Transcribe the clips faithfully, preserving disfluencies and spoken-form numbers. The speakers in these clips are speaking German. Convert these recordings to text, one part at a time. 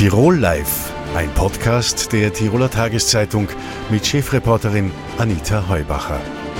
Tirol Live, ein Podcast der Tiroler Tageszeitung mit Chefreporterin Anita Heubacher.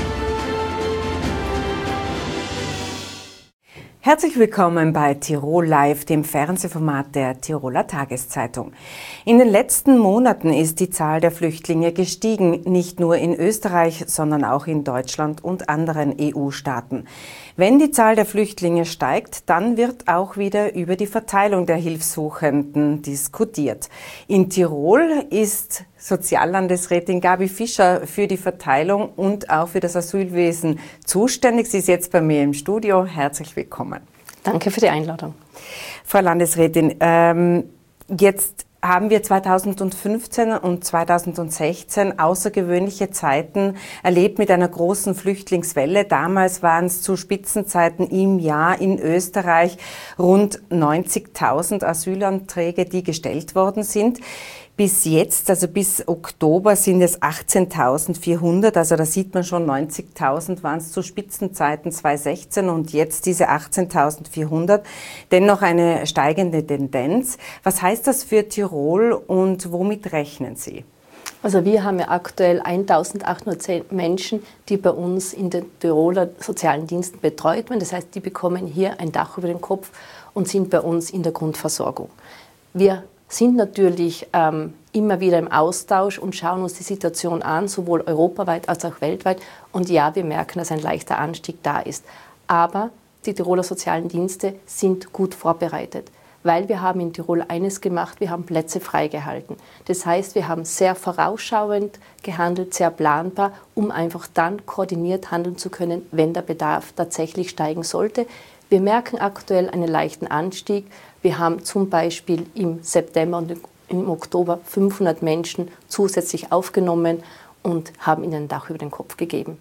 Herzlich willkommen bei Tirol Live, dem Fernsehformat der Tiroler Tageszeitung. In den letzten Monaten ist die Zahl der Flüchtlinge gestiegen, nicht nur in Österreich, sondern auch in Deutschland und anderen E U-Staaten. Wenn die Zahl der Flüchtlinge steigt, dann wird auch wieder über die Verteilung der Hilfssuchenden diskutiert. In Tirol ist Soziallandesrätin Gabi Fischer für die Verteilung und auch für das Asylwesen zuständig. Sie ist jetzt bei mir im Studio. Herzlich willkommen. Danke für die Einladung. Frau Landesrätin, ähm, jetzt haben wir zweitausendfünfzehn und zweitausendsechzehn außergewöhnliche Zeiten erlebt mit einer großen Flüchtlingswelle. Damals waren es zu Spitzenzeiten im Jahr in Österreich rund neunzigtausend Asylanträge, die gestellt worden sind. Bis jetzt, also bis Oktober, sind es achtzehntausendvierhundert, also da sieht man schon, neunzigtausend waren es zu Spitzenzeiten zweitausendsechzehn und jetzt diese achtzehntausendvierhundert. Dennoch eine steigende Tendenz. Was heißt das für Tirol und womit rechnen Sie? Also wir haben ja aktuell eintausendachthundertzehn Menschen, die bei uns in den Tiroler sozialen Diensten betreut werden. Das heißt, die bekommen hier ein Dach über den Kopf und sind bei uns in der Grundversorgung. Wir sind natürlich ähm, immer wieder im Austausch und schauen uns die Situation an, sowohl europaweit als auch weltweit. Und ja, wir merken, dass ein leichter Anstieg da ist. Aber die Tiroler sozialen Dienste sind gut vorbereitet, weil wir haben in Tirol eines gemacht, wir haben Plätze freigehalten. Das heißt, wir haben sehr vorausschauend gehandelt, sehr planbar, um einfach dann koordiniert handeln zu können, wenn der Bedarf tatsächlich steigen sollte. Wir merken aktuell einen leichten Anstieg. Wir haben zum Beispiel im September und im Oktober fünfhundert Menschen zusätzlich aufgenommen und haben ihnen ein Dach über den Kopf gegeben.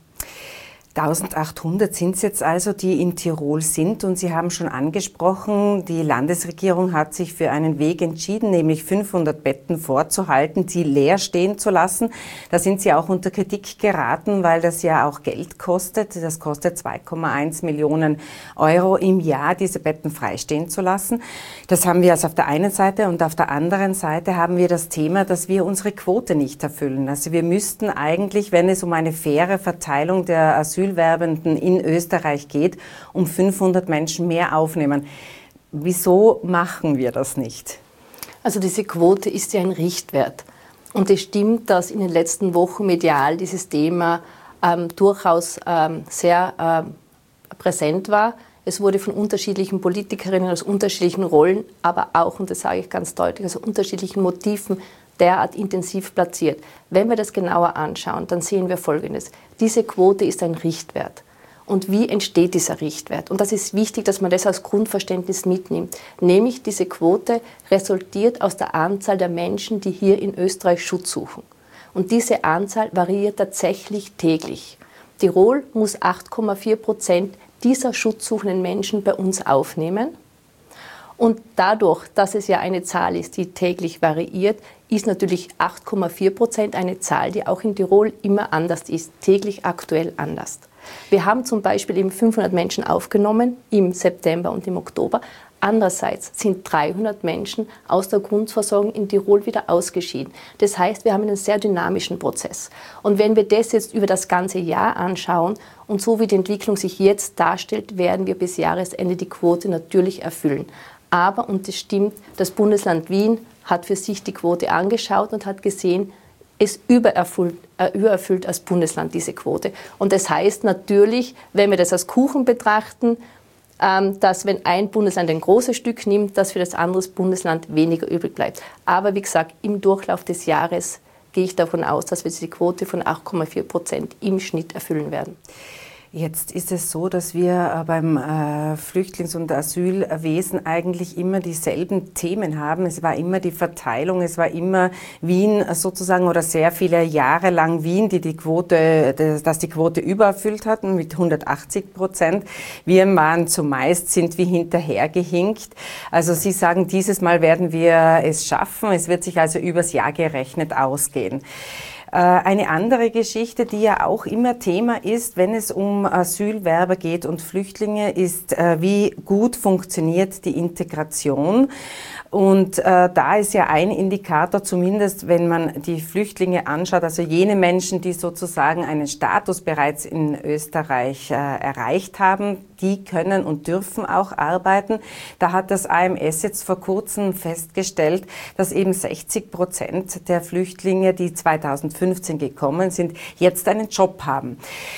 eintausendachthundert sind es jetzt also, die in Tirol sind. Und Sie haben schon angesprochen, die Landesregierung hat sich für einen Weg entschieden, nämlich fünfhundert Betten vorzuhalten, die leer stehen zu lassen. Da sind Sie auch unter Kritik geraten, weil das ja auch Geld kostet. Das kostet zwei Komma eins Millionen Euro im Jahr, diese Betten freistehen zu lassen. Das haben wir also auf der einen Seite. Und auf der anderen Seite haben wir das Thema, dass wir unsere Quote nicht erfüllen. Also wir müssten eigentlich, wenn es um eine faire Verteilung der Asyl Asylwerbenden in Österreich geht, um fünfhundert Menschen mehr aufnehmen. Wieso machen wir das nicht? Also diese Quote ist ja ein Richtwert. Und es stimmt, dass in den letzten Wochen medial dieses Thema ähm, durchaus ähm, sehr ähm, präsent war. Es wurde von unterschiedlichen Politikerinnen aus unterschiedlichen Rollen, aber auch, und das sage ich ganz deutlich, also unterschiedlichen Motiven derart intensiv platziert. Wenn wir das genauer anschauen, dann sehen wir Folgendes. Diese Quote ist ein Richtwert. Und wie entsteht dieser Richtwert? Und das ist wichtig, dass man das als Grundverständnis mitnimmt. Nämlich diese Quote resultiert aus der Anzahl der Menschen, die hier in Österreich Schutz suchen. Und diese Anzahl variiert tatsächlich täglich. Tirol muss acht Komma vier Prozent dieser schutzsuchenden Menschen bei uns aufnehmen. Und dadurch, dass es ja eine Zahl ist, die täglich variiert, ist natürlich acht Komma vier Prozent eine Zahl, die auch in Tirol immer anders ist, täglich aktuell anders. Wir haben zum Beispiel eben fünfhundert Menschen aufgenommen im September und im Oktober. Andererseits sind dreihundert Menschen aus der Grundversorgung in Tirol wieder ausgeschieden. Das heißt, wir haben einen sehr dynamischen Prozess. Und wenn wir das jetzt über das ganze Jahr anschauen und so wie die Entwicklung sich jetzt darstellt, werden wir bis Jahresende die Quote natürlich erfüllen. Aber, und es stimmt, das Bundesland Wien hat für sich die Quote angeschaut und hat gesehen, es übererfüllt, äh, übererfüllt als Bundesland diese Quote. Und das heißt natürlich, wenn wir das als Kuchen betrachten, ähm, dass wenn ein Bundesland ein großes Stück nimmt, dass für das andere Bundesland weniger übrig bleibt. Aber wie gesagt, im Durchlauf des Jahres gehe ich davon aus, dass wir diese Quote von acht Komma vier Prozent im Schnitt erfüllen werden. Jetzt ist es so, dass wir beim äh, Flüchtlings- und Asylwesen eigentlich immer dieselben Themen haben. Es war immer die Verteilung, es war immer Wien sozusagen oder sehr viele Jahre lang Wien, die die Quote, dass die Quote übererfüllt hatten mit hundertachtzig Prozent. Wir waren zumeist, sind wir hinterhergehinkt. Also Sie sagen, dieses Mal werden wir es schaffen. Es wird sich also übers Jahr gerechnet ausgehen. Eine andere Geschichte, die ja auch immer Thema ist, wenn es um Asylwerber geht und Flüchtlinge, ist, wie gut funktioniert die Integration. Und äh, da ist ja ein Indikator, zumindest wenn man die Flüchtlinge anschaut, also jene Menschen, die sozusagen einen Status bereits in Österreich äh, erreicht haben, die können und dürfen auch arbeiten. Da hat das A M S jetzt vor kurzem festgestellt, dass eben sechzig Prozent der Flüchtlinge, die zweitausendfünfzehn gekommen sind, jetzt einen Job haben.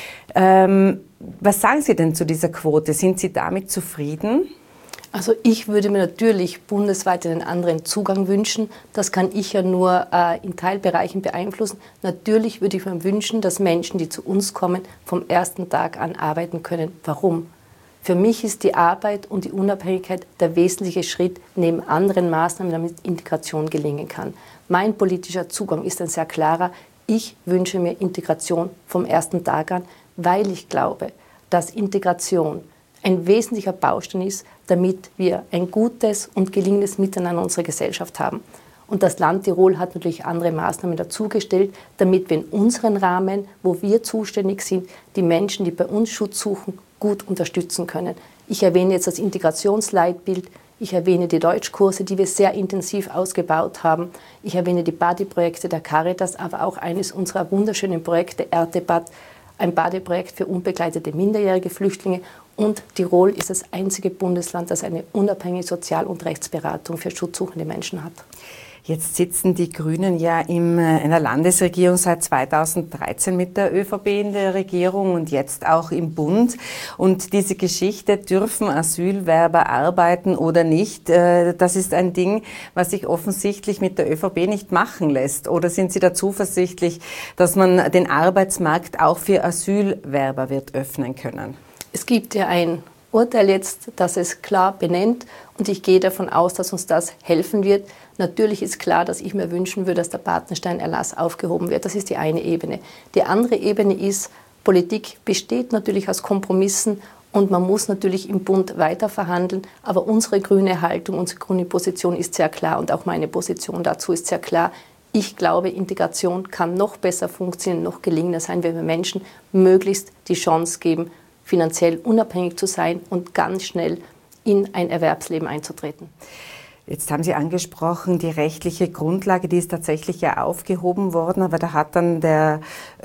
Ähm, was sagen Sie denn zu dieser Quote? Sind Sie damit zufrieden? Also ich würde mir natürlich bundesweit einen anderen Zugang wünschen. Das kann ich ja nur äh, in Teilbereichen beeinflussen. Natürlich würde ich mir wünschen, dass Menschen, die zu uns kommen, vom ersten Tag an arbeiten können. Warum? Für mich ist die Arbeit und die Unabhängigkeit der wesentliche Schritt neben anderen Maßnahmen, damit Integration gelingen kann. Mein politischer Zugang ist ein sehr klarer. Ich wünsche mir Integration vom ersten Tag an, weil ich glaube, dass Integration ein wesentlicher Baustein ist, damit wir ein gutes und gelingendes Miteinander in unserer Gesellschaft haben. Und das Land Tirol hat natürlich andere Maßnahmen dazugestellt, damit wir in unseren Rahmen, wo wir zuständig sind, die Menschen, die bei uns Schutz suchen, gut unterstützen können. Ich erwähne jetzt das Integrationsleitbild, ich erwähne die Deutschkurse, die wir sehr intensiv ausgebaut haben. Ich erwähne die Badeprojekte der Caritas, aber auch eines unserer wunderschönen Projekte, Erdebad, ein Badeprojekt für unbegleitete minderjährige Flüchtlinge. Und Tirol ist das einzige Bundesland, das eine unabhängige Sozial- und Rechtsberatung für schutzsuchende Menschen hat. Jetzt sitzen die Grünen ja in einer Landesregierung seit zweitausenddreizehn mit der ÖVP in der Regierung und jetzt auch im Bund. Und diese Geschichte, dürfen Asylwerber arbeiten oder nicht, das ist ein Ding, was sich offensichtlich mit der ÖVP nicht machen lässt. Oder sind Sie da zuversichtlich, dass man den Arbeitsmarkt auch für Asylwerber wird öffnen können? Es gibt ja ein Urteil jetzt, das es klar benennt und ich gehe davon aus, dass uns das helfen wird. Natürlich ist klar, dass ich mir wünschen würde, dass der Bartenstein-Erlass aufgehoben wird. Das ist die eine Ebene. Die andere Ebene ist, Politik besteht natürlich aus Kompromissen und man muss natürlich im Bund weiter verhandeln. Aber unsere grüne Haltung, unsere grüne Position ist sehr klar und auch meine Position dazu ist sehr klar. Ich glaube, Integration kann noch besser funktionieren, noch gelingender sein, wenn wir Menschen möglichst die Chance geben, finanziell unabhängig zu sein und ganz schnell in ein Erwerbsleben einzutreten. Jetzt haben Sie angesprochen, die rechtliche Grundlage, die ist tatsächlich ja aufgehoben worden, aber da hat dann der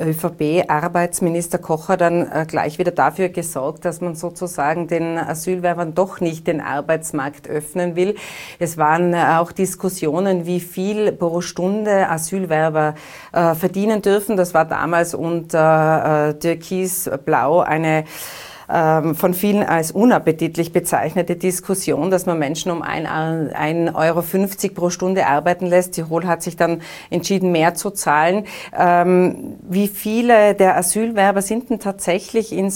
ÖVP-Arbeitsminister Kocher dann gleich wieder dafür gesorgt, dass man sozusagen den Asylwerbern doch nicht den Arbeitsmarkt öffnen will. Es waren auch Diskussionen, wie viel pro Stunde Asylwerber äh, verdienen dürfen. Das war damals unter äh, Türkis-Blau eine von vielen als unappetitlich bezeichnete Diskussion, dass man Menschen um ein Euro fünfzig pro Stunde arbeiten lässt. Tirol hat sich dann entschieden, mehr zu zahlen. Wie viele der Asylwerber sind denn tatsächlich in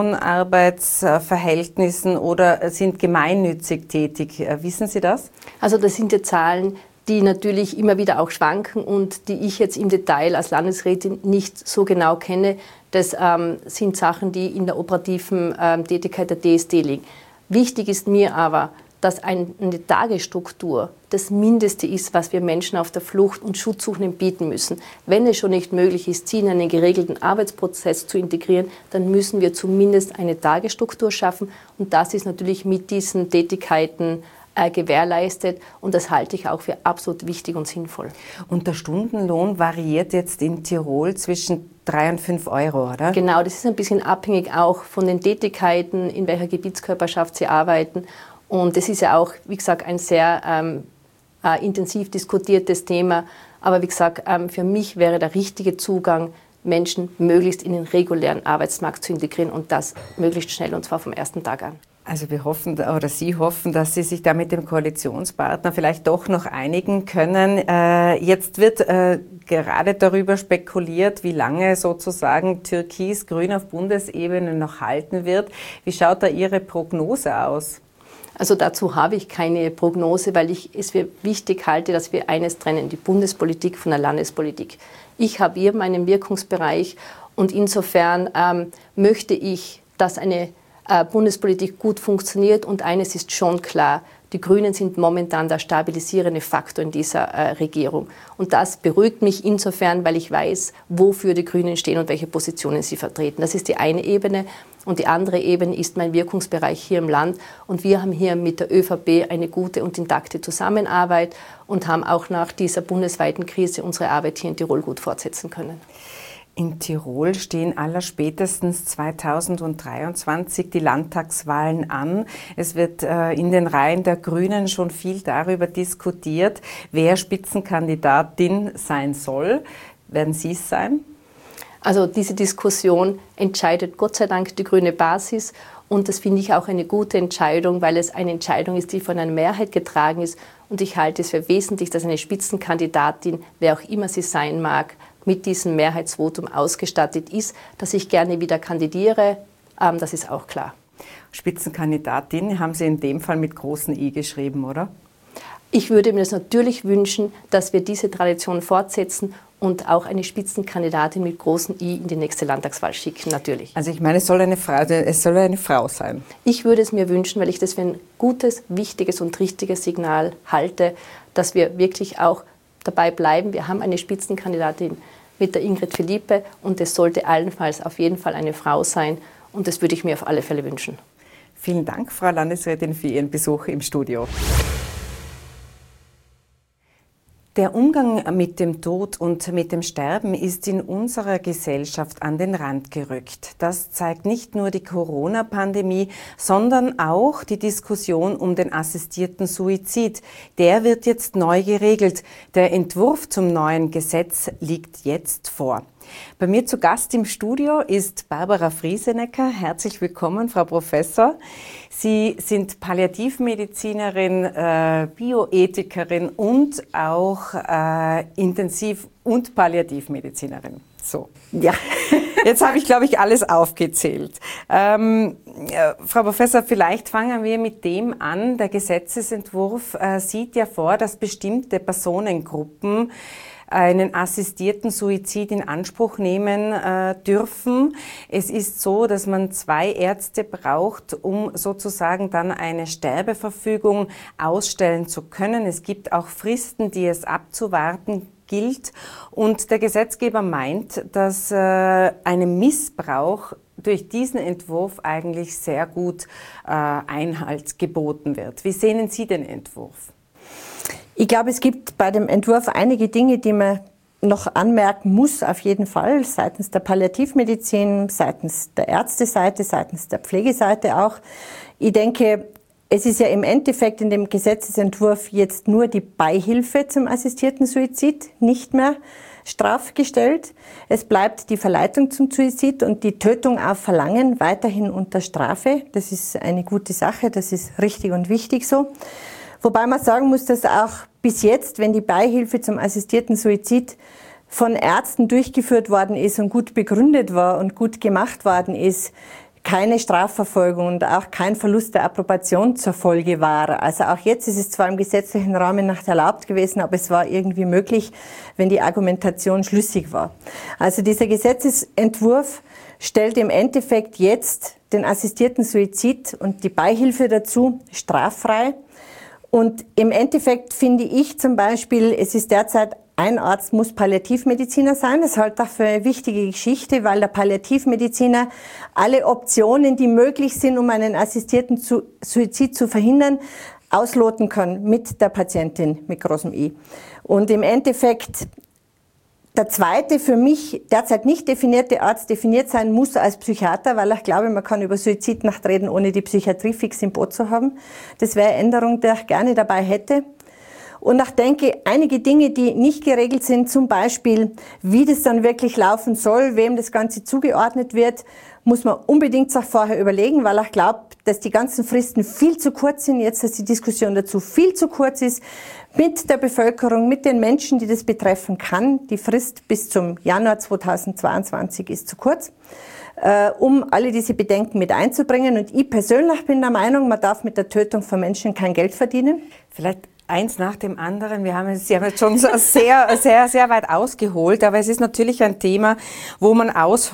Saisonarbeitsverhältnissen oder sind gemeinnützig tätig? Wissen Sie das? Also das sind die Zahlen, die natürlich immer wieder auch schwanken und die ich jetzt im Detail als Landesrätin nicht so genau kenne. Das ähm, sind Sachen, die in der operativen ähm, Tätigkeit der D S D liegen. Wichtig ist mir aber, dass eine Tagesstruktur das Mindeste ist, was wir Menschen auf der Flucht und Schutzsuchenden bieten müssen. Wenn es schon nicht möglich ist, sie in einen geregelten Arbeitsprozess zu integrieren, dann müssen wir zumindest eine Tagesstruktur schaffen. Und das ist natürlich mit diesen Tätigkeiten äh, gewährleistet. Und das halte ich auch für absolut wichtig und sinnvoll. Und der Stundenlohn variiert jetzt in Tirol zwischen drei und fünf Euro, oder? Genau, das ist ein bisschen abhängig auch von den Tätigkeiten, in welcher Gebietskörperschaft Sie arbeiten. Und das ist ja auch, wie gesagt, ein sehr ähm, äh, intensiv diskutiertes Thema. Aber wie gesagt, ähm, für mich wäre der richtige Zugang, Menschen möglichst in den regulären Arbeitsmarkt zu integrieren und das möglichst schnell und zwar vom ersten Tag an. Also wir hoffen, oder Sie hoffen, dass Sie sich da mit dem Koalitionspartner vielleicht doch noch einigen können. Äh, jetzt wird äh, gerade darüber spekuliert, wie lange sozusagen Türkis-Grün auf Bundesebene noch halten wird. Wie schaut da Ihre Prognose aus? Also dazu habe ich keine Prognose, weil ich es für wichtig halte, dass wir eines trennen, die Bundespolitik von der Landespolitik. Ich habe hier meinen Wirkungsbereich und insofern ähm, möchte ich, dass eine äh, Bundespolitik gut funktioniert. Und eines ist schon klar, die Grünen sind momentan der stabilisierende Faktor in dieser äh, Regierung. Und das beruhigt mich insofern, weil ich weiß, wofür die Grünen stehen und welche Positionen sie vertreten. Das ist die eine Ebene. Und die andere Ebene ist mein Wirkungsbereich hier im Land. Und wir haben hier mit der ÖVP eine gute und intakte Zusammenarbeit und haben auch nach dieser bundesweiten Krise unsere Arbeit hier in Tirol gut fortsetzen können. In Tirol stehen allerspätestens zweitausenddreiundzwanzig die Landtagswahlen an. Es wird äh, in den Reihen der Grünen schon viel darüber diskutiert, wer Spitzenkandidatin sein soll. Werden Sie es sein? Also diese Diskussion entscheidet Gott sei Dank die grüne Basis. Und das finde ich auch eine gute Entscheidung, weil es eine Entscheidung ist, die von einer Mehrheit getragen ist. Und ich halte es für wesentlich, dass eine Spitzenkandidatin, wer auch immer sie sein mag, mit diesem Mehrheitsvotum ausgestattet ist. Dass ich gerne wieder kandidiere, ähm, das ist auch klar. Spitzenkandidatin haben Sie in dem Fall mit großen I geschrieben, oder? Ich würde mir das natürlich wünschen, dass wir diese Tradition fortsetzen und auch eine Spitzenkandidatin mit großem I in die nächste Landtagswahl schicken, natürlich. Also ich meine, es soll eine Frau, es soll eine Frau sein. Ich würde es mir wünschen, weil ich das für ein gutes, wichtiges und richtiges Signal halte, dass wir wirklich auch dabei bleiben. Wir haben eine Spitzenkandidatin mit der Ingrid Philippe und es sollte allenfalls auf jeden Fall eine Frau sein und das würde ich mir auf alle Fälle wünschen. Vielen Dank, Frau Landesrätin, für Ihren Besuch im Studio. Der Umgang mit dem Tod und mit dem Sterben ist in unserer Gesellschaft an den Rand gerückt. Das zeigt nicht nur die Corona-Pandemie, sondern auch die Diskussion um den assistierten Suizid. Der wird jetzt neu geregelt. Der Entwurf zum neuen Gesetz liegt jetzt vor. Bei mir zu Gast im Studio ist Barbara Friesenecker. Herzlich willkommen, Frau Professor. Sie sind Palliativmedizinerin, äh, Bioethikerin und auch äh, Intensiv- und Palliativmedizinerin. So, ja, jetzt habe ich, glaube ich, alles aufgezählt. Ähm, äh, Frau Professor, vielleicht fangen wir mit dem an. Der Gesetzesentwurf äh, sieht ja vor, dass bestimmte Personengruppen einen assistierten Suizid in Anspruch nehmen äh, dürfen. Es ist so, dass man zwei Ärzte braucht, um sozusagen dann eine Sterbeverfügung ausstellen zu können. Es gibt auch Fristen, die es abzuwarten gilt. Und der Gesetzgeber meint, dass äh, einem Missbrauch durch diesen Entwurf eigentlich sehr gut äh, Einhalt geboten wird. Wie sehen Sie den Entwurf? Ich glaube, es gibt bei dem Entwurf einige Dinge, die man noch anmerken muss, auf jeden Fall, seitens der Palliativmedizin, seitens der Ärzteseite, seitens der Pflegeseite auch. Ich denke, es ist ja im Endeffekt in dem Gesetzesentwurf jetzt nur die Beihilfe zum assistierten Suizid nicht mehr strafgestellt. Es bleibt die Verleitung zum Suizid und die Tötung auf Verlangen weiterhin unter Strafe. Das ist eine gute Sache, das ist richtig und wichtig so. Wobei man sagen muss, dass auch bis jetzt, wenn die Beihilfe zum assistierten Suizid von Ärzten durchgeführt worden ist und gut begründet war und gut gemacht worden ist, keine Strafverfolgung und auch kein Verlust der Approbation zur Folge war. Also auch jetzt ist es zwar im gesetzlichen Rahmen nicht erlaubt gewesen, aber es war irgendwie möglich, wenn die Argumentation schlüssig war. Also dieser Gesetzesentwurf stellt im Endeffekt jetzt den assistierten Suizid und die Beihilfe dazu straffrei. Und im Endeffekt finde ich zum Beispiel, es ist derzeit, ein Arzt muss Palliativmediziner sein. Das halte ich für eine wichtige Geschichte, weil der Palliativmediziner alle Optionen, die möglich sind, um einen assistierten Suizid zu verhindern, ausloten kann mit der Patientin mit großem I. Und im Endeffekt der zweite für mich derzeit nicht definierte Arzt definiert sein muss als Psychiater, weil ich glaube, man kann über Suizid nicht reden, ohne die Psychiatrie fix im Boot zu haben. Das wäre eine Änderung, die ich gerne dabei hätte. Und ich denke, einige Dinge, die nicht geregelt sind, zum Beispiel, wie das dann wirklich laufen soll, wem das Ganze zugeordnet wird, muss man unbedingt sich vorher überlegen, weil ich glaube, dass die ganzen Fristen viel zu kurz sind, jetzt, dass die Diskussion dazu viel zu kurz ist, mit der Bevölkerung, mit den Menschen, die das betreffen kann. Die Frist bis zum Januar zweitausendzweiundzwanzig ist zu kurz, äh, um alle diese Bedenken mit einzubringen. Und ich persönlich bin der Meinung, man darf mit der Tötung von Menschen kein Geld verdienen. Vielleicht Eins nach dem anderen. Wir haben jetzt, Sie haben jetzt schon so sehr, sehr, sehr weit ausgeholt, aber es ist natürlich ein Thema, wo man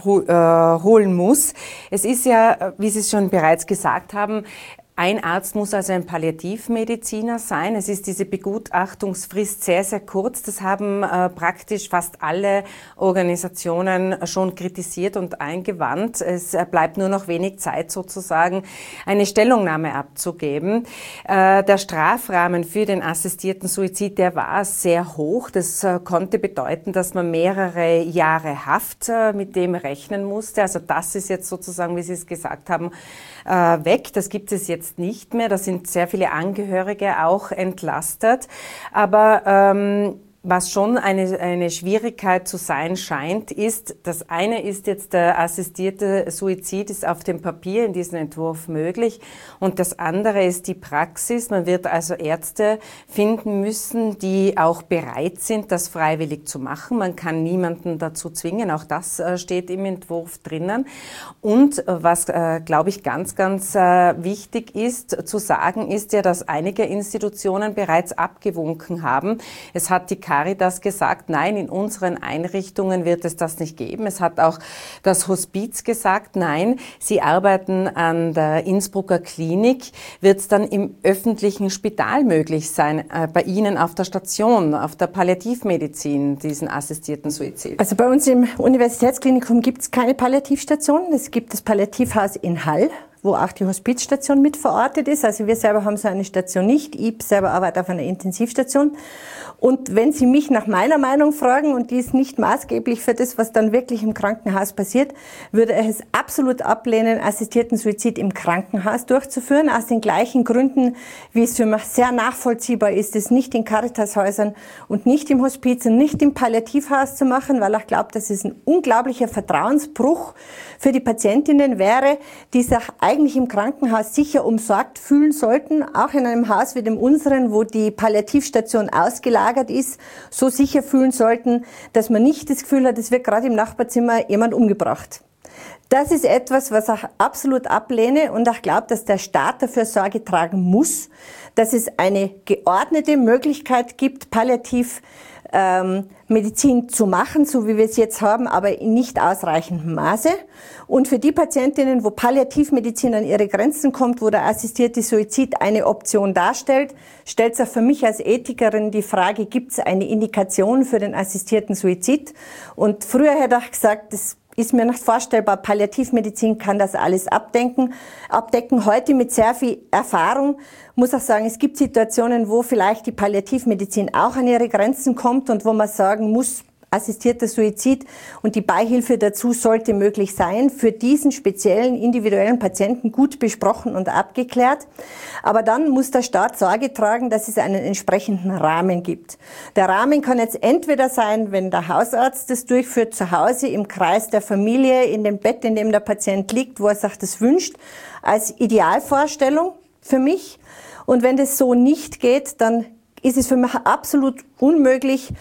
ausholen muss. Es ist ja, wie Sie es schon bereits gesagt haben, ein Arzt muss also ein Palliativmediziner sein. Es ist diese Begutachtungsfrist sehr, sehr kurz. Das haben äh, praktisch fast alle Organisationen schon kritisiert und eingewandt. Es äh, bleibt nur noch wenig Zeit sozusagen, eine Stellungnahme abzugeben. Äh, der Strafrahmen für den assistierten Suizid, der war sehr hoch. Das äh, konnte bedeuten, dass man mehrere Jahre Haft äh, mit dem rechnen musste. Also das ist jetzt sozusagen, wie Sie es gesagt haben, äh, weg. Das gibt es jetzt nicht mehr. Da sind sehr viele Angehörige auch entlastet. Aber ähm, was schon eine, eine Schwierigkeit zu sein scheint, ist, das eine ist jetzt der assistierte Suizid ist auf dem Papier in diesem Entwurf möglich und das andere ist die Praxis. Man wird also Ärzte finden müssen, die auch bereit sind, das freiwillig zu machen. Man kann niemanden dazu zwingen, auch das äh, steht im Entwurf drinnen. Und äh, was, äh, glaube ich, ganz, ganz äh, wichtig ist zu sagen, ist ja, dass einige Institutionen bereits abgewunken haben. Es hat die Caritas gesagt, nein, in unseren Einrichtungen wird es das nicht geben. Es hat auch das Hospiz gesagt, nein, sie arbeiten an der Innsbrucker Klinik, wird es dann im öffentlichen Spital möglich sein, äh, bei Ihnen auf der Station, auf der Palliativmedizin, diesen assistierten Suizid? Also bei uns im Universitätsklinikum gibt es keine Palliativstation. Es gibt das Palliativhaus in Hall, wo auch die Hospizstation mit verortet ist. Also wir selber haben so eine Station nicht. Ich selber arbeite auf einer Intensivstation. Und wenn Sie mich nach meiner Meinung fragen, und die ist nicht maßgeblich für das, was dann wirklich im Krankenhaus passiert, würde ich es absolut ablehnen, assistierten Suizid im Krankenhaus durchzuführen, aus den gleichen Gründen, wie es für mich sehr nachvollziehbar ist, es nicht in Caritashäusern und nicht im Hospiz und nicht im Palliativhaus zu machen, weil ich glaube, dass es ein unglaublicher Vertrauensbruch für die Patientinnen wäre, die sich eigentlich im Krankenhaus sicher umsorgt fühlen sollten, auch in einem Haus wie dem unseren, wo die Palliativstation ausgelagert ist, so sicher fühlen sollten, dass man nicht das Gefühl hat, es wird gerade im Nachbarzimmer jemand umgebracht. Das ist etwas, was ich absolut ablehne und ich glaube, dass der Staat dafür Sorge tragen muss, dass es eine geordnete Möglichkeit gibt, palliativ Ähm, Medizin zu machen, so wie wir es jetzt haben, aber in nicht ausreichendem Maße. Und für die Patientinnen, wo Palliativmedizin an ihre Grenzen kommt, wo der assistierte Suizid eine Option darstellt, stellt sich für mich als Ethikerin die Frage, gibt es eine Indikation für den assistierten Suizid? Und früher hätte ich gesagt, das ist mir nicht vorstellbar, Palliativmedizin kann das alles abdecken. abdecken. Heute mit sehr viel Erfahrung muss ich sagen, es gibt Situationen, wo vielleicht die Palliativmedizin auch an ihre Grenzen kommt und wo man sagen muss, assistierter Suizid und die Beihilfe dazu sollte möglich sein, für diesen speziellen individuellen Patienten gut besprochen und abgeklärt. Aber dann muss der Staat Sorge tragen, dass es einen entsprechenden Rahmen gibt. Der Rahmen kann jetzt entweder sein, wenn der Hausarzt das durchführt, zu Hause im Kreis der Familie, in dem Bett, in dem der Patient liegt, wo er sich das wünscht, als Idealvorstellung für mich. Und wenn das so nicht geht, dann ist es für mich absolut unmöglich,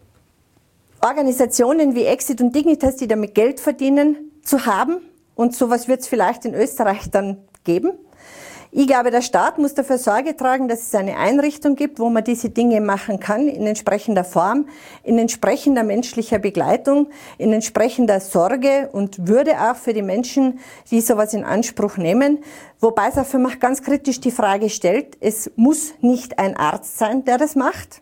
Organisationen wie Exit und Dignitas, die damit Geld verdienen, zu haben. Und sowas wird es vielleicht in Österreich dann geben. Ich glaube, der Staat muss dafür Sorge tragen, dass es eine Einrichtung gibt, wo man diese Dinge machen kann, in entsprechender Form, in entsprechender menschlicher Begleitung, in entsprechender Sorge und Würde auch für die Menschen, die sowas in Anspruch nehmen. Wobei es auch für mich ganz kritisch die Frage stellt, es muss nicht ein Arzt sein, der das macht.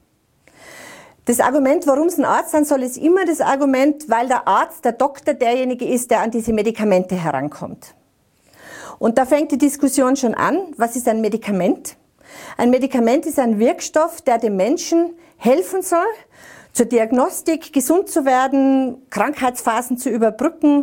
Das Argument, warum es ein Arzt sein soll, ist immer das Argument, weil der Arzt, der Doktor, derjenige ist, der an diese Medikamente herankommt. Und da fängt die Diskussion schon an. Was ist ein Medikament? Ein Medikament ist ein Wirkstoff, der dem Menschen helfen soll, zur Diagnostik, gesund zu werden, Krankheitsphasen zu überbrücken.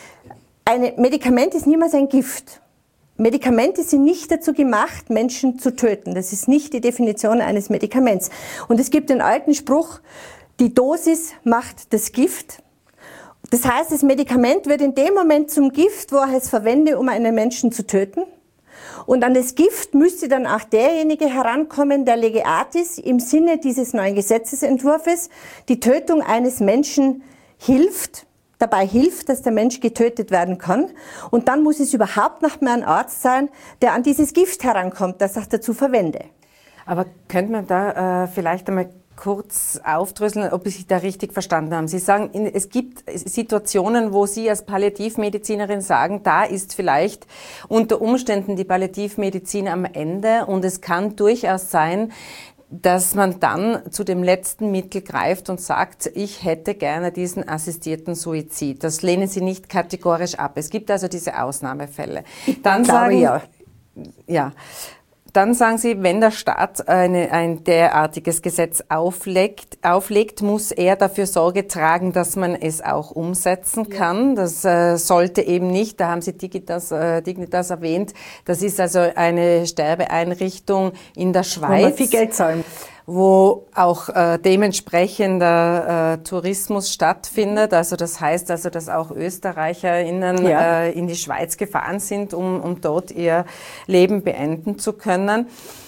Ein Medikament ist niemals ein Gift. Medikamente sind nicht dazu gemacht, Menschen zu töten. Das ist nicht die Definition eines Medikaments. Und es gibt den alten Spruch, die Dosis macht das Gift. Das heißt, das Medikament wird in dem Moment zum Gift, wo ich es verwende, um einen Menschen zu töten. Und an das Gift müsste dann auch derjenige herankommen, der Lege Artis im Sinne dieses neuen Gesetzesentwurfs die Tötung eines Menschen hilft, dabei hilft, dass der Mensch getötet werden kann. Und dann muss es überhaupt nicht mehr ein Arzt sein, der an dieses Gift herankommt, das ich dazu verwende. Aber könnte man da äh, vielleicht einmal kurz aufdröseln, ob Sie da richtig verstanden haben? Sie sagen, es gibt Situationen, wo Sie als Palliativmedizinerin sagen, da ist vielleicht unter Umständen die Palliativmedizin am Ende und es kann durchaus sein, dass man dann zu dem letzten Mittel greift und sagt, ich hätte gerne diesen assistierten Suizid. Das lehnen Sie nicht kategorisch ab. Es gibt also diese Ausnahmefälle. Dann ich glaube, sagen, ja. ja. Dann sagen Sie, wenn der Staat eine, ein derartiges Gesetz auflegt, auflegt, muss er dafür Sorge tragen, dass man es auch umsetzen kann. Das äh, sollte eben nicht, da haben Sie Dignitas, äh, Dignitas erwähnt, das ist also eine Sterbeeinrichtung in der Schweiz. Wo man viel Geld zahlen. Wo auch äh, dementsprechender äh, Tourismus stattfindet. Also das heißt also, dass auch ÖsterreicherInnen ja. äh, in die Schweiz gefahren sind, um, um dort ihr Leben beenden zu können.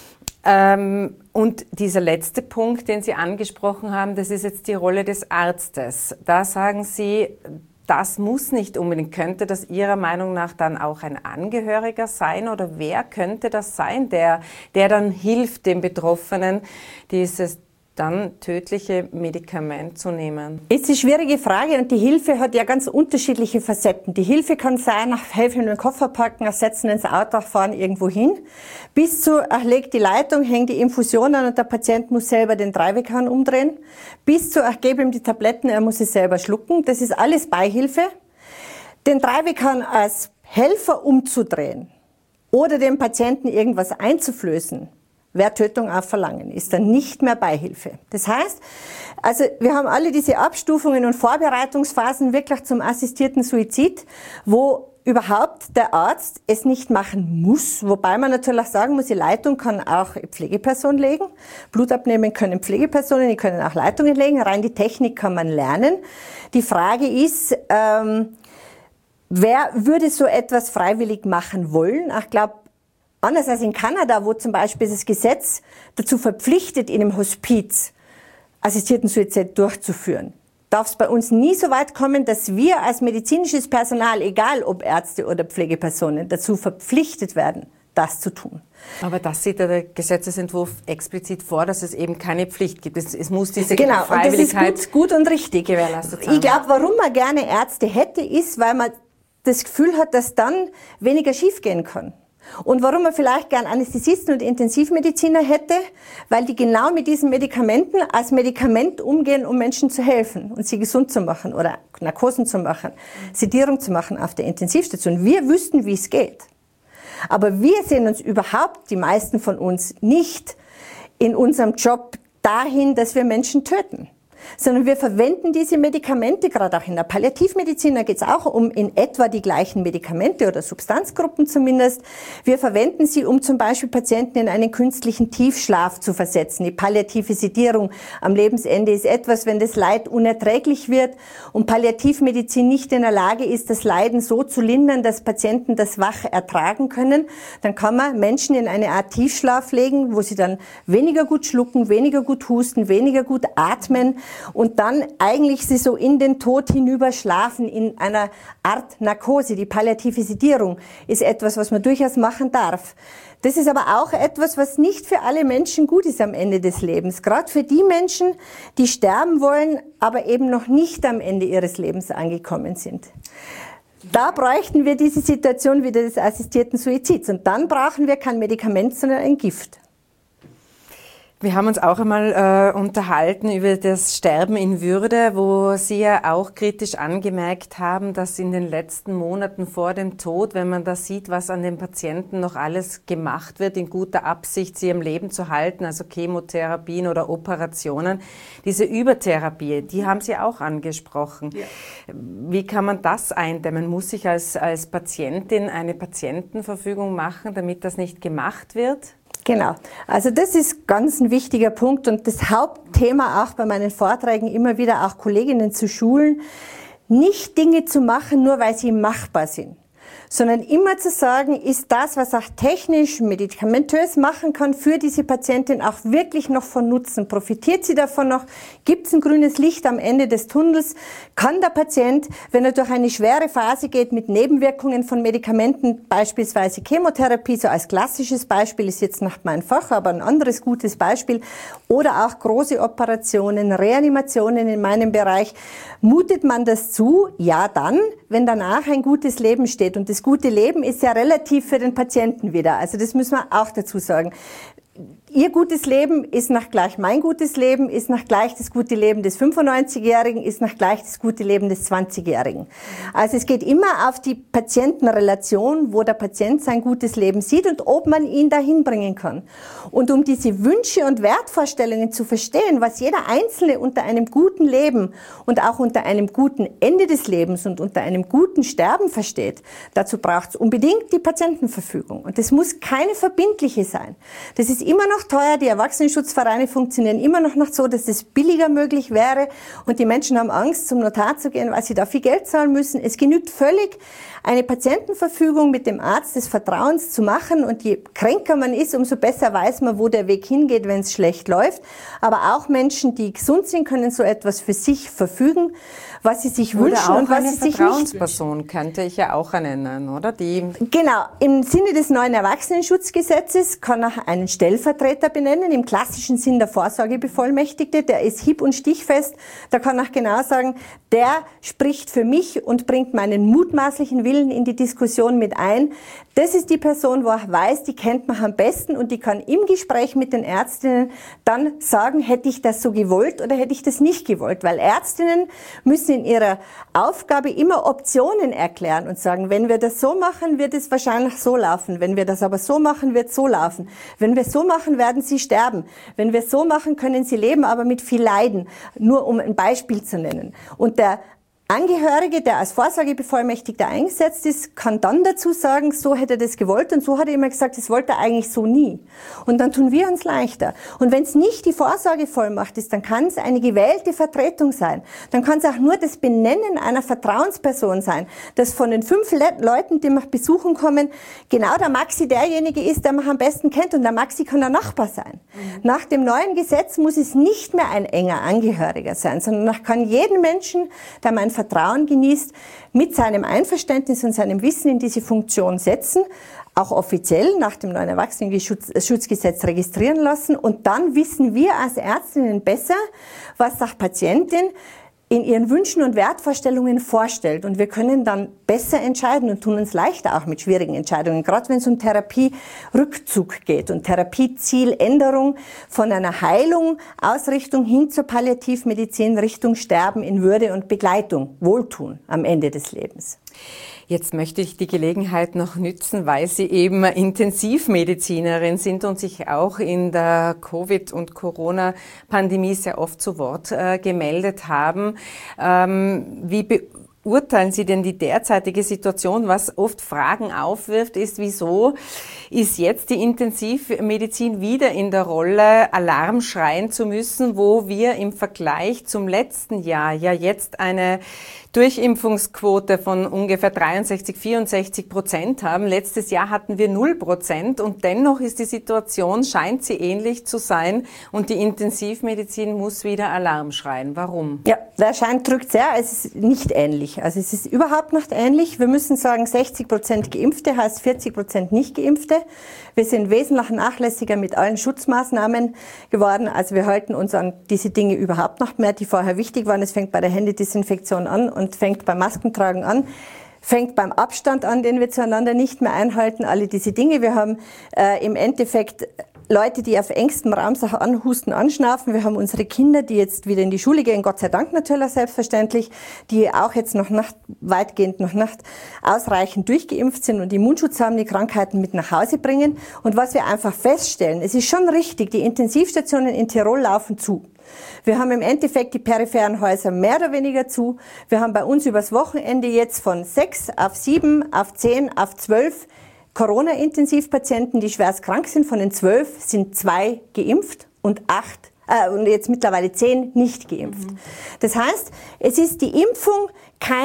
Ähm, und dieser letzte Punkt, den Sie angesprochen haben, das ist jetzt die Rolle des Arztes. Da sagen Sie, das muss nicht unbedingt. Könnte das Ihrer Meinung nach dann auch ein Angehöriger sein oder wer könnte das sein, der, der dann hilft, dem Betroffenen dieses dann tödliche Medikament zu nehmen? Ist eine schwierige Frage und die Hilfe hat ja ganz unterschiedliche Facetten. Die Hilfe kann sein, helfen in den Koffer packen, setzen ins Auto, fahren irgendwo hin, bis zu, ach, legt die Leitung, hängt die Infusion an und der Patient muss selber den Treibekahn umdrehen, bis zu, ach, gebe ihm die Tabletten, er muss sie selber schlucken. Das ist alles Beihilfe. Den Treibekahn als Helfer umzudrehen oder dem Patienten irgendwas einzuflößen, wer Tötung auf Verlangen, ist dann nicht mehr Beihilfe. Das heißt, also wir haben alle diese Abstufungen und Vorbereitungsphasen wirklich zum assistierten Suizid, wo überhaupt der Arzt es nicht machen muss, wobei man natürlich sagen muss, die Leitung kann auch Pflegeperson legen, Blut abnehmen können Pflegepersonen, die können auch Leitungen legen, rein die Technik kann man lernen. Die Frage ist, ähm, wer würde so etwas freiwillig machen wollen? Ich glaube, anders als in Kanada, wo zum Beispiel das Gesetz dazu verpflichtet, in einem Hospiz assistierten Suizid durchzuführen, darf es bei uns nie so weit kommen, dass wir als medizinisches Personal, egal ob Ärzte oder Pflegepersonen, dazu verpflichtet werden, das zu tun. Aber das sieht ja der Gesetzesentwurf explizit vor, dass es eben keine Pflicht gibt. Es, es muss diese genau, Freiwilligkeit und das ist gut, gut und richtig gewährleistet sein. Ich glaube, warum man gerne Ärzte hätte, ist, weil man das Gefühl hat, dass dann weniger schiefgehen kann. Und warum man vielleicht gern Anästhesisten und Intensivmediziner hätte, weil die genau mit diesen Medikamenten als Medikament umgehen, um Menschen zu helfen und sie gesund zu machen oder Narkosen zu machen, Sedierung zu machen auf der Intensivstation. Wir wüssten, wie es geht. Aber wir sehen uns überhaupt, die meisten von uns, nicht in unserem Job dahin, dass wir Menschen töten, sondern wir verwenden diese Medikamente, gerade auch in der Palliativmedizin, da geht es auch um in etwa die gleichen Medikamente oder Substanzgruppen zumindest. Wir verwenden sie, um zum Beispiel Patienten in einen künstlichen Tiefschlaf zu versetzen. Die palliative Sedierung am Lebensende ist etwas, wenn das Leid unerträglich wird und Palliativmedizin nicht in der Lage ist, das Leiden so zu lindern, dass Patienten das wach ertragen können, dann kann man Menschen in eine Art Tiefschlaf legen, wo sie dann weniger gut schlucken, weniger gut husten, weniger gut atmen, und dann eigentlich sie so in den Tod hinüber schlafen in einer Art Narkose. Die palliative Sedierung ist etwas, was man durchaus machen darf. Das ist aber auch etwas, was nicht für alle Menschen gut ist am Ende des Lebens. Gerade für die Menschen, die sterben wollen, aber eben noch nicht am Ende ihres Lebens angekommen sind. Da bräuchten wir diese Situation wieder des assistierten Suizids. Und dann brauchen wir kein Medikament, sondern ein Gift. Wir haben uns auch einmal äh, unterhalten über das Sterben in Würde, wo Sie ja auch kritisch angemerkt haben, dass in den letzten Monaten vor dem Tod, wenn man da sieht, was an den Patienten noch alles gemacht wird, in guter Absicht, sie am Leben zu halten, also Chemotherapien oder Operationen, diese Übertherapie, die haben Sie auch angesprochen. Ja. Wie kann man das eindämmen? Muss sich als, als Patientin eine Patientenverfügung machen, damit das nicht gemacht wird? Genau. Also das ist ganz ein wichtiger Punkt und das Hauptthema auch bei meinen Vorträgen immer wieder auch Kolleginnen zu schulen, nicht Dinge zu machen, nur weil sie machbar sind, sondern immer zu sagen, ist das, was auch technisch, medikamentös machen kann, für diese Patientin auch wirklich noch von Nutzen? Profitiert sie davon noch? Gibt es ein grünes Licht am Ende des Tunnels? Kann der Patient, wenn er durch eine schwere Phase geht mit Nebenwirkungen von Medikamenten, beispielsweise Chemotherapie, so als klassisches Beispiel, ist jetzt nicht mein Fach, aber ein anderes gutes Beispiel, oder auch große Operationen, Reanimationen in meinem Bereich, mutet man das zu? Ja, dann, wenn danach ein gutes Leben steht. Und das gute Leben ist ja relativ für den Patienten wieder. Also das müssen wir auch dazu sagen. Ihr gutes Leben ist nach gleich mein gutes Leben, ist nach gleich das gute Leben des fünfundneunzigjährigen, ist nach gleich das gute Leben des zwanzigjährigen. Also es geht immer auf die Patientenrelation, wo der Patient sein gutes Leben sieht und ob man ihn dahin bringen kann. Und um diese Wünsche und Wertvorstellungen zu verstehen, was jeder Einzelne unter einem guten Leben und auch unter einem guten Ende des Lebens und unter einem guten Sterben versteht, dazu braucht es unbedingt die Patientenverfügung. Und das muss keine verbindliche sein. Das ist immer noch teuer. Die Erwachsenenschutzvereine funktionieren immer noch nicht so, dass es billiger möglich wäre. Und die Menschen haben Angst, zum Notar zu gehen, weil sie da viel Geld zahlen müssen. Es genügt völlig, eine Patientenverfügung mit dem Arzt des Vertrauens zu machen. Und je kränker man ist, umso besser weiß man, wo der Weg hingeht, wenn es schlecht läuft. Aber auch Menschen, die gesund sind, können so etwas für sich verfügen, was sie sich oder wünschen auch und was eine sie sich nicht Vertrauensperson könnte ich ja auch nennen, oder? Die Genau. Im Sinne des neuen Erwachsenenschutzgesetzes kann er einen Stellvertreter benennen, im klassischen Sinn der Vorsorgebevollmächtigte. Der ist hieb- und stichfest. Da kann er genau sagen, der spricht für mich und bringt meinen mutmaßlichen Willen in die Diskussion mit ein. Das ist die Person, wo er weiß, die kennt man am besten und die kann im Gespräch mit den Ärztinnen dann sagen, hätte ich das so gewollt oder hätte ich das nicht gewollt. Weil Ärztinnen müssen in ihrer Aufgabe immer Optionen erklären und sagen, wenn wir das so machen, wird es wahrscheinlich so laufen. Wenn wir das aber so machen, wird es so laufen. Wenn wir so machen, werden sie sterben. Wenn wir es so machen, können sie leben, aber mit viel Leiden. Nur um ein Beispiel zu nennen. Und der Angehörige, der als Vorsorgebevollmächtigter eingesetzt ist, kann dann dazu sagen, so hätte er das gewollt und so hat er immer gesagt, das wollte er eigentlich so nie. Und dann tun wir uns leichter. Und wenn es nicht die Vorsorgevollmacht ist, dann kann es eine gewählte Vertretung sein. Dann kann es auch nur das Benennen einer Vertrauensperson sein, dass von den fünf Le- Leuten, die mich besuchen kommen, genau der Maxi derjenige ist, der mich am besten kennt und der Maxi kann der Nachbar sein. Mhm. Nach dem neuen Gesetz muss es nicht mehr ein enger Angehöriger sein, sondern ich kann jeden Menschen, der mein Vertrauen genießt, mit seinem Einverständnis und seinem Wissen in diese Funktion setzen, auch offiziell nach dem neuen Erwachsenenschutzgesetz registrieren lassen und dann wissen wir als Ärztinnen besser, was die Patientin in ihren Wünschen und Wertvorstellungen vorstellt. Und wir können dann besser entscheiden und tun uns leichter auch mit schwierigen Entscheidungen, gerade wenn es um Therapierückzug geht und Therapiezieländerung von einer Heilung, Ausrichtung hin zur Palliativmedizin, Richtung Sterben in Würde und Begleitung, Wohltun am Ende des Lebens. Jetzt möchte ich die Gelegenheit noch nützen, weil Sie eben Intensivmedizinerin sind und sich auch in der Covid- und Corona-Pandemie sehr oft zu Wort äh, gemeldet haben. Ähm, wie beurteilen Sie denn die derzeitige Situation? Was oft Fragen aufwirft, ist, wieso ist jetzt die Intensivmedizin wieder in der Rolle, Alarm schreien zu müssen, wo wir im Vergleich zum letzten Jahr ja jetzt eine Durchimpfungsquote von ungefähr dreiundsechzig, vierundsechzig Prozent haben. Letztes Jahr hatten wir null Prozent und dennoch ist die Situation, scheint sie ähnlich zu sein und die Intensivmedizin muss wieder Alarm schreien. Warum? Ja, der Schein drückt sehr, es ist nicht ähnlich. Also es ist überhaupt nicht ähnlich. Wir müssen sagen, sechzig Prozent Geimpfte heißt vierzig Prozent Nicht-Geimpfte. Wir sind wesentlich nachlässiger mit allen Schutzmaßnahmen geworden. Also wir halten uns an diese Dinge überhaupt nicht mehr, die vorher wichtig waren. Es fängt bei der Händedesinfektion an und fängt beim Maskentragen an, fängt beim Abstand an, den wir zueinander nicht mehr einhalten, alle diese Dinge. Wir haben äh, im Endeffekt Leute, die auf engstem Raum Sachen anhusten, anschnaufen. Wir haben unsere Kinder, die jetzt wieder in die Schule gehen, Gott sei Dank natürlich selbstverständlich, die auch jetzt noch nicht, weitgehend noch nicht ausreichend durchgeimpft sind und Immunschutz haben, die Krankheiten mit nach Hause bringen. Und was wir einfach feststellen, es ist schon richtig, die Intensivstationen in Tirol laufen zu. Wir haben im Endeffekt die peripheren Häuser mehr oder weniger zu. Wir haben bei uns übers Wochenende jetzt von sechs auf sieben, auf zehn, auf zwölf Corona-Intensivpatienten, die schwerst krank sind. Von den zwölf sind zwei geimpft und acht, äh, und jetzt mittlerweile zehn nicht geimpft. Mhm. Das heißt, es ist die Impfung kein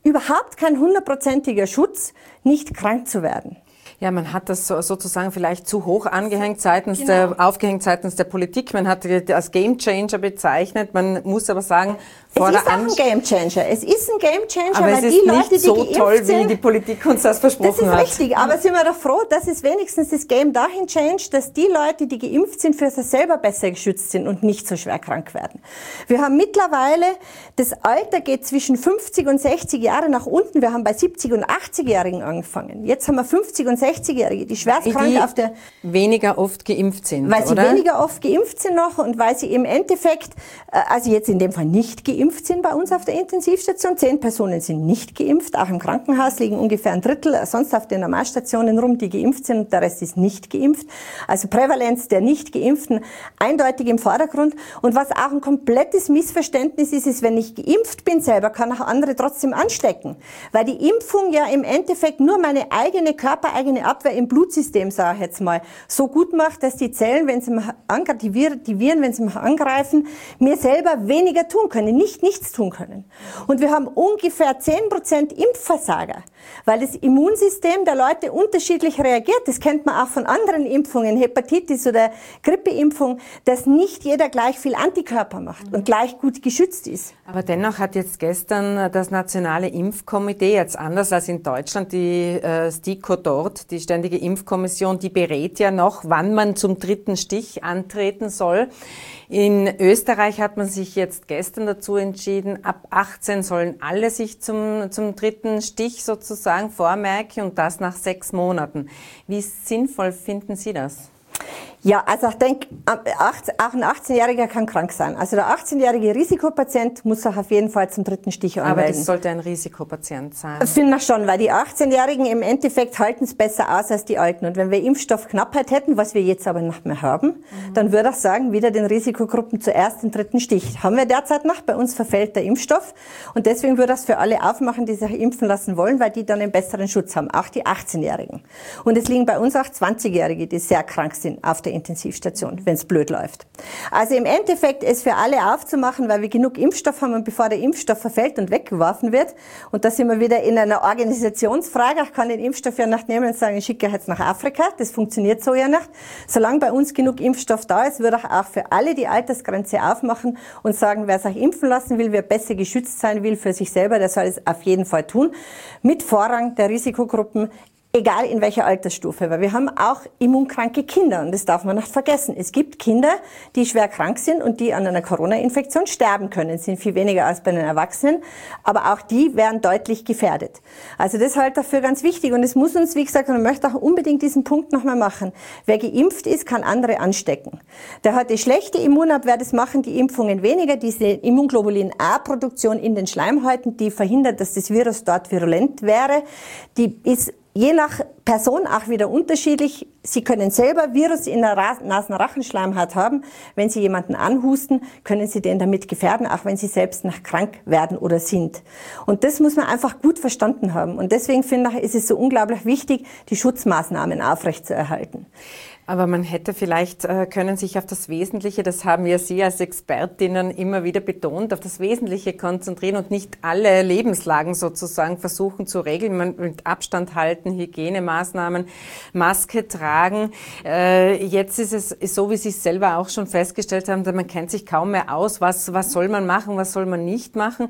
überhaupt kein hundertprozentiger Schutz, nicht krank zu werden. Ja, man hat das sozusagen vielleicht zu hoch angehängt seitens Genau. der, aufgehängt seitens der Politik. Man hat das als Gamechanger bezeichnet. Man muss aber sagen, vor es ist der auch ein Gamechanger. Es ist ein Gamechanger, aber weil es ist die Leute, nicht die so geimpft toll, sind, wie die Politik uns das versprochen hat. das ist hat. richtig, aber sind wir doch froh, dass es wenigstens das Game dahin changed, dass die Leute, die geimpft sind, für sich selber besser geschützt sind und nicht so schwer krank werden. Wir haben mittlerweile, das Alter geht zwischen fünfzig und sechzig Jahre nach unten. Wir haben bei siebzig- und achtzigjährigen angefangen. Jetzt haben wir fünfzig- und sechzigjährige, die schwerst krank die auf der... weniger oft geimpft sind, Weil sie oder? weniger oft geimpft sind noch und weil sie im Endeffekt, also jetzt in dem Fall nicht geimpft sind bei uns auf der Intensivstation. Zehn Personen sind nicht geimpft, auch im Krankenhaus liegen ungefähr ein Drittel sonst auf den Normalstationen rum, die geimpft sind und der Rest ist nicht geimpft. Also Prävalenz der Nicht-Geimpften eindeutig im Vordergrund. Und was auch ein komplettes Missverständnis ist, ist, wenn ich geimpft bin selber, kann auch andere trotzdem anstecken. Weil die Impfung ja im Endeffekt nur meine eigene körpereigene Abwehr im Blutsystem, sage ich jetzt mal, so gut macht, dass die Zellen, wenn sie mich angreifen, die Viren, die Viren, wenn sie mich angreifen, mir selber weniger tun können, nicht nichts tun können. Und wir haben ungefähr zehn Prozent Impfversager, weil das Immunsystem der Leute unterschiedlich reagiert. Das kennt man auch von anderen Impfungen, Hepatitis oder Grippeimpfung, dass nicht jeder gleich viel Antikörper macht und gleich gut geschützt ist. Aber dennoch hat jetzt gestern das Nationale Impfkomitee, jetzt anders als in Deutschland, die äh, STIKO dort, die Ständige Impfkommission, die berät ja noch, wann man zum dritten Stich antreten soll. In Österreich hat man sich jetzt gestern dazu entschieden, ab achtzehn sollen alle sich zum, zum dritten Stich sozusagen vormerken und das nach sechs Monaten. Wie sinnvoll finden Sie das? Ja, also ich denke, auch ein achtzehnjähriger kann krank sein. Also der achtzehnjährige Risikopatient muss sich auf jeden Fall zum dritten Stich anmelden. Aber das sollte ein Risikopatient sein. Ich finde ich schon, weil die achtzehnjährigen im Endeffekt halten es besser aus als die Alten. Und wenn wir Impfstoffknappheit hätten, was wir jetzt aber nicht mehr haben, mhm. dann würde ich sagen, wieder den Risikogruppen zuerst den dritten Stich. Haben wir derzeit noch, bei uns verfällt der Impfstoff. Und deswegen würde ich es für alle aufmachen, die sich impfen lassen wollen, weil die dann einen besseren Schutz haben, auch die achtzehnjährigen. Und es liegen bei uns auch zwanzigjährige, die sehr krank sind auf der Intensivstation, wenn es blöd läuft. Also im Endeffekt es für alle aufzumachen, weil wir genug Impfstoff haben und bevor der Impfstoff verfällt und weggeworfen wird, und da sind wir wieder in einer Organisationsfrage, ich kann den Impfstoff ja nicht nehmen und sagen, ich schicke jetzt nach Afrika, das funktioniert so ja nicht. Solange bei uns genug Impfstoff da ist, würde ich auch für alle die Altersgrenze aufmachen und sagen, wer sich impfen lassen will, wer besser geschützt sein will für sich selber, der soll es auf jeden Fall tun, mit Vorrang der Risikogruppen, egal in welcher Altersstufe, weil wir haben auch immunkranke Kinder und das darf man nicht vergessen. Es gibt Kinder, die schwer krank sind und die an einer Corona-Infektion sterben können. Das sind viel weniger als bei den Erwachsenen, aber auch die wären deutlich gefährdet. Also das halte ich dafür ganz wichtig und es muss uns, wie gesagt, und ich möchte auch unbedingt diesen Punkt nochmal machen. Wer geimpft ist, kann andere anstecken. Der hat die schlechte Immunabwehr, das machen die Impfungen weniger. Diese Immunglobulin-A-Produktion in den Schleimhäuten, die verhindert, dass das Virus dort virulent wäre, die ist je nach Person auch wieder unterschiedlich. Sie können selber Virus in der Nasenrachenschleimhaut haben. Wenn Sie jemanden anhusten, können Sie den damit gefährden, auch wenn Sie selbst noch krank werden oder sind. Und das muss man einfach gut verstanden haben. Und deswegen finde ich, ist es so unglaublich wichtig, die Schutzmaßnahmen aufrechtzuerhalten. Aber man hätte vielleicht, äh, können sich auf das Wesentliche, das haben ja Sie als Expertinnen immer wieder betont, auf das Wesentliche konzentrieren und nicht alle Lebenslagen sozusagen versuchen zu regeln. Man mit Abstand halten, Hygienemaßnahmen, Maske tragen. Äh, jetzt ist es so, wie Sie es selber auch schon festgestellt haben, man kennt sich kaum mehr aus, was, was soll man machen, was soll man nicht machen.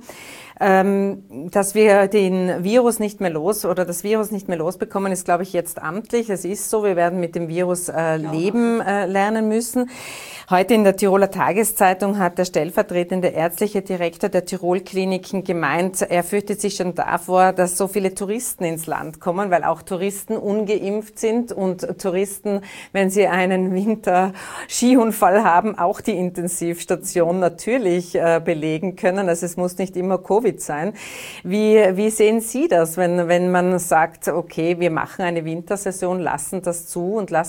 Ähm, dass wir den Virus nicht mehr los oder das Virus nicht mehr losbekommen, ist, glaube ich, jetzt amtlich. Es ist so, wir werden mit dem Virus äh, leben äh, lernen müssen. Heute in der Tiroler Tageszeitung hat der stellvertretende ärztliche Direktor der Tirol-Kliniken gemeint, er fürchtet sich schon davor, dass so viele Touristen ins Land kommen, weil auch Touristen ungeimpft sind und Touristen, wenn sie einen Winter-Skiunfall haben, auch die Intensivstation natürlich äh, belegen können. Also es muss nicht immer Covid sein. Wie, wie sehen Sie das, wenn, wenn man sagt, okay, wir machen eine Wintersaison, lassen das zu und lassen auch jeden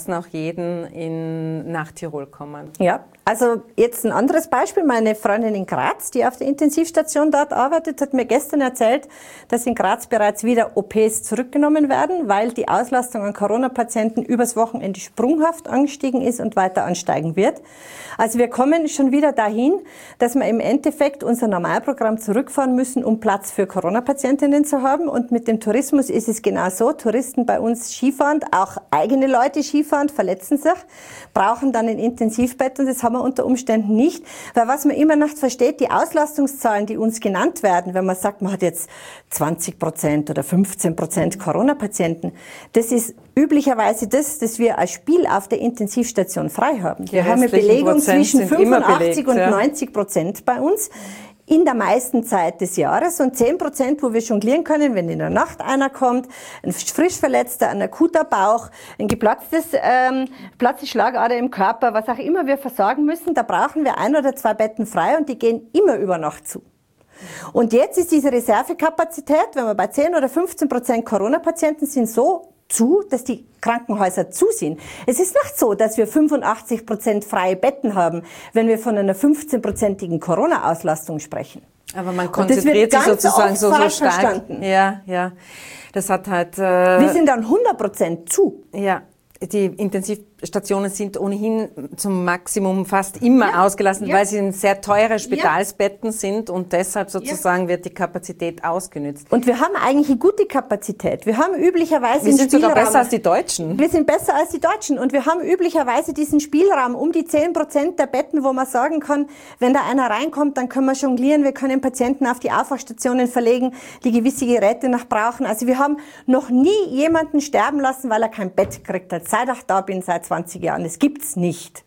Schäden in, nach Tirol kommen. Ja, also jetzt ein anderes Beispiel. Meine Freundin in Graz, die auf der Intensivstation dort arbeitet, hat mir gestern erzählt, dass in Graz bereits wieder O Ps zurückgenommen werden, weil die Auslastung an Corona-Patienten übers Wochenende sprunghaft angestiegen ist und weiter ansteigen wird. Also wir kommen schon wieder dahin, dass wir im Endeffekt unser Normalprogramm zurückfahren müssen, um Platz für Corona-Patientinnen zu haben. Und mit dem Tourismus ist es genau so. Touristen bei uns Skifahrend, auch eigene Leute Skifahrend, verletzen sich, brauchen dann ein Intensivbett und das haben wir unter Umständen nicht. Weil was man immer nicht versteht, die Auslastungszahlen, die uns genannt werden, wenn man sagt, man hat jetzt zwanzig Prozent oder fünfzehn Prozent Corona-Patienten, das ist üblicherweise das, das wir als Spiel auf der Intensivstation frei haben. Wir haben eine Belegung zwischen fünfundachtzig belegt, und ja. neunzig Prozent bei uns in der meisten Zeit des Jahres und zehn Prozent, wo wir jonglieren können, wenn in der Nacht einer kommt, ein frisch Verletzter, ein akuter Bauch, ein geplatztes, ähm, platzte Schlagader im Körper, was auch immer wir versorgen müssen, da brauchen wir ein oder zwei Betten frei und die gehen immer über Nacht zu. Und jetzt ist diese Reservekapazität, wenn wir bei zehn oder fünfzehn Prozent Corona-Patienten sind, so zu, dass die Krankenhäuser zu sind. Es ist nicht so, dass wir fünfundachtzig Prozent freie Betten haben, wenn wir von einer fünfzehn-prozentigen Corona-Auslastung sprechen. Aber man konzentriert sich sozusagen so, so stark. Verstanden. Ja, ja. Das hat halt... Äh, wir sind dann hundert Prozent zu. Ja. Die Intensivstationen sind ohnehin zum Maximum fast immer ja, ausgelassen, ja. weil sie sehr teure Spitalsbetten ja. sind und deshalb sozusagen ja. wird die Kapazität ausgenutzt. Und wir haben eigentlich eine gute Kapazität. Wir haben üblicherweise Wir sind sogar besser als die Deutschen. Wir sind besser als die Deutschen und wir haben üblicherweise diesen Spielraum um die zehn Prozent der Betten, wo man sagen kann, wenn da einer reinkommt, dann können wir jonglieren, wir können Patienten auf die Aufwachstationen verlegen, die gewisse Geräte noch brauchen. Also wir haben noch nie jemanden sterben lassen, weil er kein Bett gekriegt hat. Seit ich da bin, seit zwanzig Jahren. Das gibt's nicht.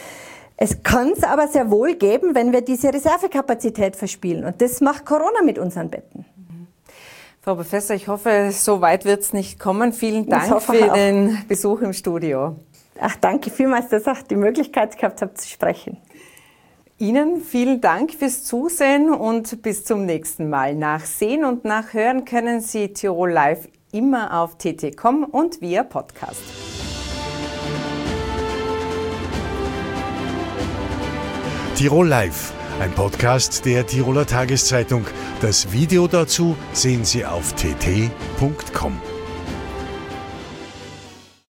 Es kann es aber sehr wohl geben, wenn wir diese Reservekapazität verspielen. Und das macht Corona mit unseren Betten. Frau Professor, ich hoffe, so weit wird es nicht kommen. Vielen Dank für den Besuch im Studio. Ach, danke vielmals, dass ich die Möglichkeit gehabt habe, zu sprechen. Ihnen vielen Dank fürs Zusehen und bis zum nächsten Mal. Nachsehen und nachhören können Sie Tirol Live immer auf t t punkt com und via Podcast. Tirol Live, ein Podcast der Tiroler Tageszeitung. Das Video dazu sehen Sie auf t t punkt com.